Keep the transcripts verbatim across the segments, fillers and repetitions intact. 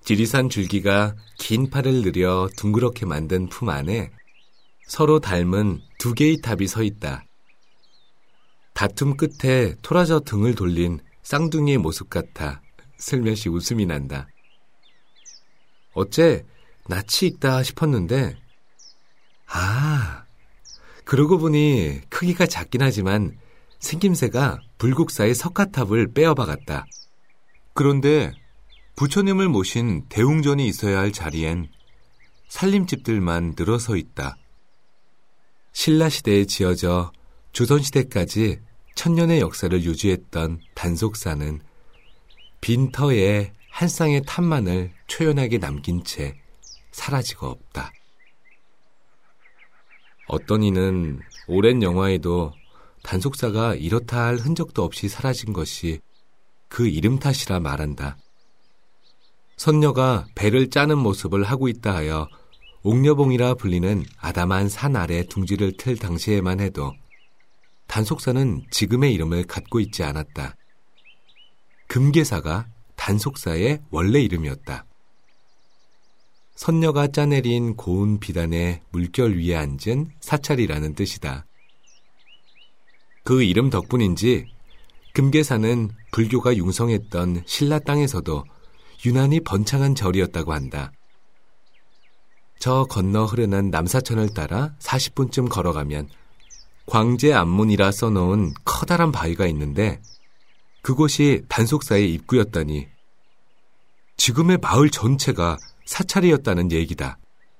지리산 줄기가 긴 팔을 늘여 둥그렇게 만든 품 안에 서로 닮은 두 개의 탑이 서 있다. 다툼 끝에 토라져 등을 돌린 쌍둥이의 모습 같아 슬며시 웃음이 난다. 어째 낯이 익다 싶었는데 아, 그러고 보니 크기가 작긴 하지만 생김새가 불국사의 석가탑을 빼어박았다. 그런데 부처님을 모신 대웅전이 있어야 할 자리엔 살림집들만 늘어서 있다. 신라시대에 지어져 조선시대까지 천년의 역사를 유지했던 단속사는 빈 터에 한 쌍의 탑만을 초연하게 남긴 채 사라지고 없다. 어떤 이는 오랜 영화에도 단속사가 이렇다 할 흔적도 없이 사라진 것이 그 이름 탓이라 말한다. 선녀가 배를 짜는 모습을 하고 있다 하여 옥녀봉이라 불리는 아담한 산 아래 둥지를 틀 당시에만 해도 단속사는 지금의 이름을 갖고 있지 않았다. 금계사가 단속사의 원래 이름이었다. 선녀가 짜내린 고운 비단의 물결 위에 앉은 사찰이라는 뜻이다. 그 이름 덕분인지 금계사는 불교가 융성했던 신라 땅에서도 유난히 번창한 절이었다고 한다. 저 건너 흐르는 남사천을 따라 사십 분쯤 걸어가면 광제 안문이라 써놓은 커다란 바위가 있는데 그곳이 단속사의 입구였다니 지금의 마을 전체가 사찰이었다는 얘기다.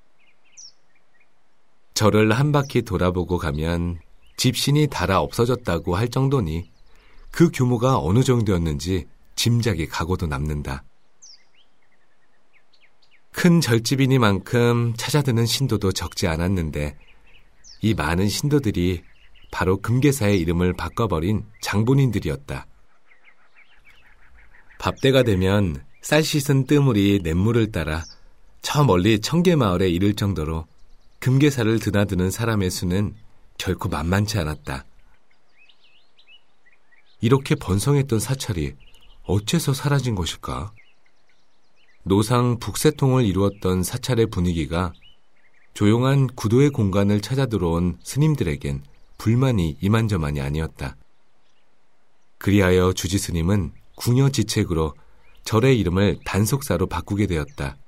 절을 한 바퀴 돌아보고 가면 집신이 닳아 없어졌다고 할 정도니 그 규모가 어느 정도였는지 짐작이 가고도 남는다. 큰 절집이니만큼 찾아드는 신도도 적지 않았는데 이 많은 신도들이 바로 금계사의 이름을 바꿔버린 장본인들이었다. 밥때가 되면 쌀 씻은 뜨물이 냇물을 따라 저 멀리 청계마을에 이를 정도로 금계사를 드나드는 사람의 수는 결코 만만치 않았다. 이렇게 번성했던 사찰이 어째서 사라진 것일까? 노상 북새통을 이루었던 사찰의 분위기가 조용한 구도의 공간을 찾아 들어온 스님들에겐 불만이 이만저만이 아니었다. 그리하여 주지스님은 궁여지책으로 절의 이름을 단속사로 바꾸게 되었다.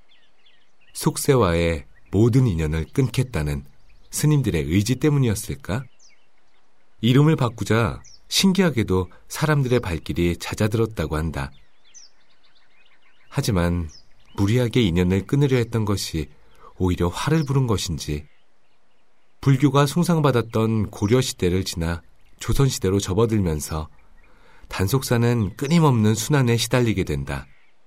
속세와의 모든 인연을 끊겠다는 스님들의 의지 때문이었을까? 이름을 바꾸자 신기하게도 사람들의 발길이 잦아들었다고 한다. 하지만 무리하게 인연을 끊으려 했던 것이 오히려 화를 부른 것인지 불교가 숭상받았던 고려시대를 지나 조선시대로 접어들면서 단속사는 끊임없는 순환에 시달리게 된다.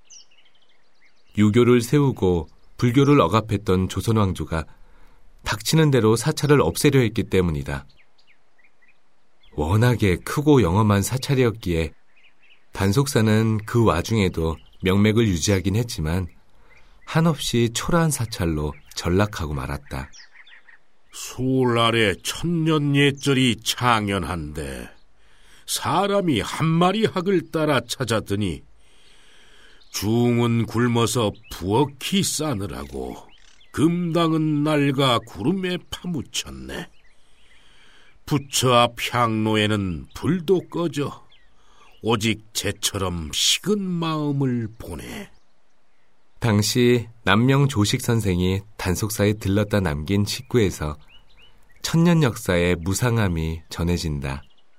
유교를 세우고 불교를 억압했던 조선 왕조가 닥치는 대로 사찰을 없애려 했기 때문이다. 워낙에 크고 영험한 사찰이었기에 단속사는 그 와중에도 명맥을 유지하긴 했지만 한없이 초라한 사찰로 전락하고 말았다. 수월 아래 천년 옛절이 창연한데 사람이 한 마리 학을 따라 찾아드니 중은 굶어서 부엌이 싸느라고 금당은 낡아 구름에 파묻혔네. 부처 앞 향로에는 불도 꺼져 오직 쟤처럼 식은 마음을 보내. 당시 남명 조식 선생이 단속사에 들렀다 남긴 식구에서 천년 역사의 무상함이 전해진다.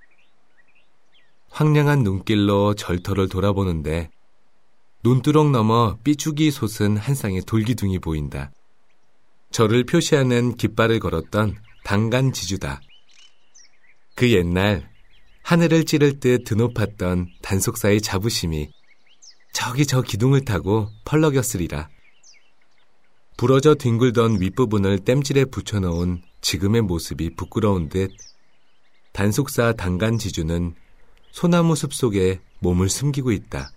황량한 눈길로 절터를 돌아보는데 논두렁 너머 삐죽이 솟은 한 쌍의 돌기둥이 보인다. 절을 표시하는 깃발을 걸었던 당간지주다. 그 옛날 하늘을 찌를 듯 드높았던 단속사의 자부심이 저기 저 기둥을 타고 펄럭였으리라. 부러져 뒹굴던 윗부분을 땜질에 붙여놓은 지금의 모습이 부끄러운 듯 단속사 당간지주는 소나무 숲 속에 몸을 숨기고 있다.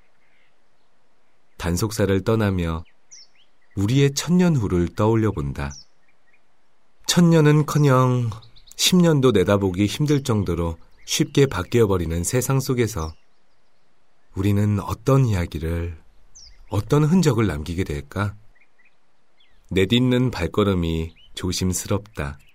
단속사를 떠나며 우리의 천년 후를 떠올려 본다. 천년은커녕 십년도 내다보기 힘들 정도로 쉽게 바뀌어버리는 세상 속에서 우리는 어떤 이야기를 어떤 흔적을 남기게 될까? 내딛는 발걸음이 조심스럽다.